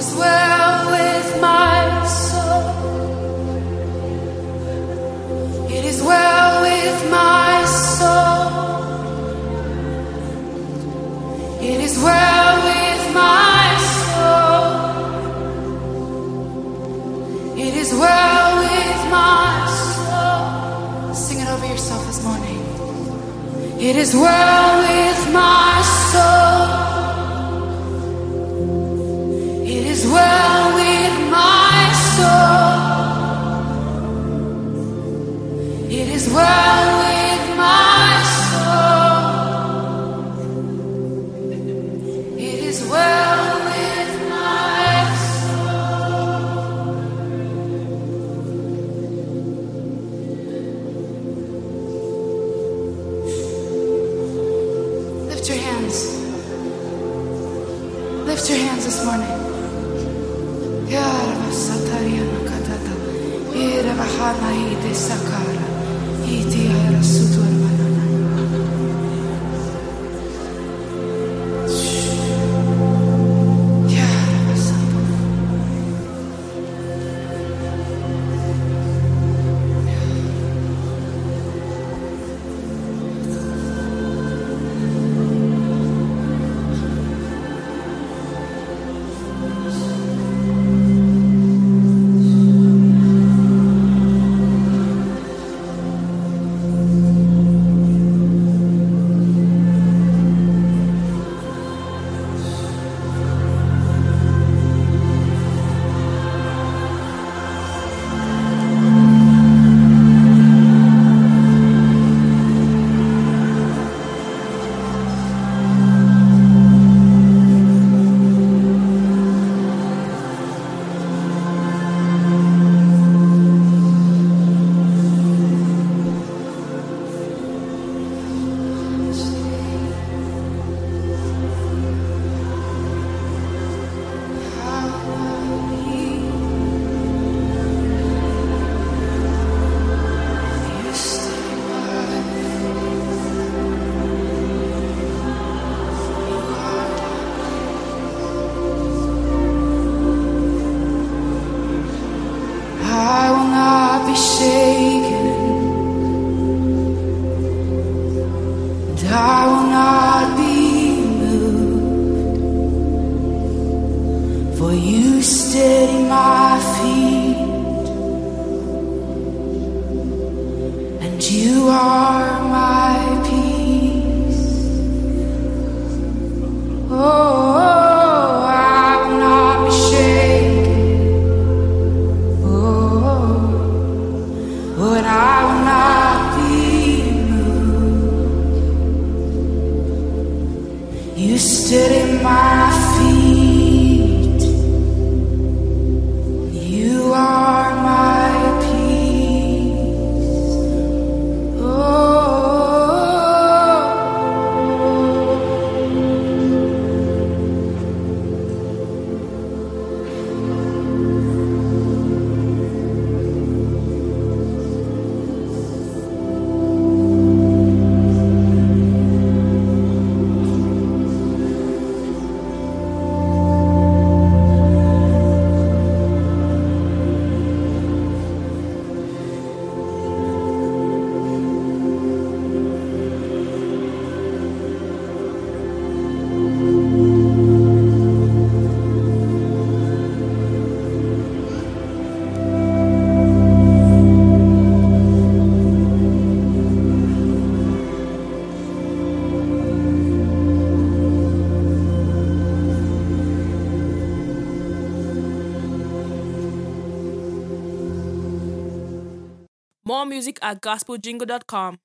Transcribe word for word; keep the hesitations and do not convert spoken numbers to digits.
well with my soul. It is well with my soul. It is well with my soul. It is well with my soul. Sing it over yourself this morning. It is well with my soul. It is well with my soul. It is well with my soul. It is well with my soul. Lift your hands. Lift your hands this morning. Yarva Satariana Katata, Iravahana Ide Sakara, Iti Ara Sutur Manana. Yarva Sata. I will not be shaken, and I will not be moved, for you steady my feet, and you are my peace. Oh, I will not be shaken. But I will not be moved. You steady my feet. You are my peace. Oh. More music at gospel jingle dot com.